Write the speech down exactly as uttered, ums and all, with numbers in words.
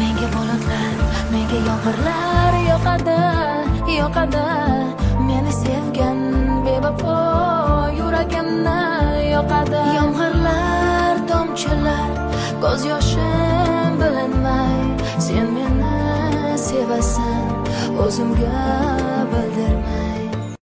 Menga bulutlar, menga yomg'irlar yoqadi, yoqadi. Meni sevgan bevafo yuragimni yoqadi. Yomg'irlar, tomchilar, ko'z yoshim bilinmay, sen meni sevasan, o'zimga bildirmay.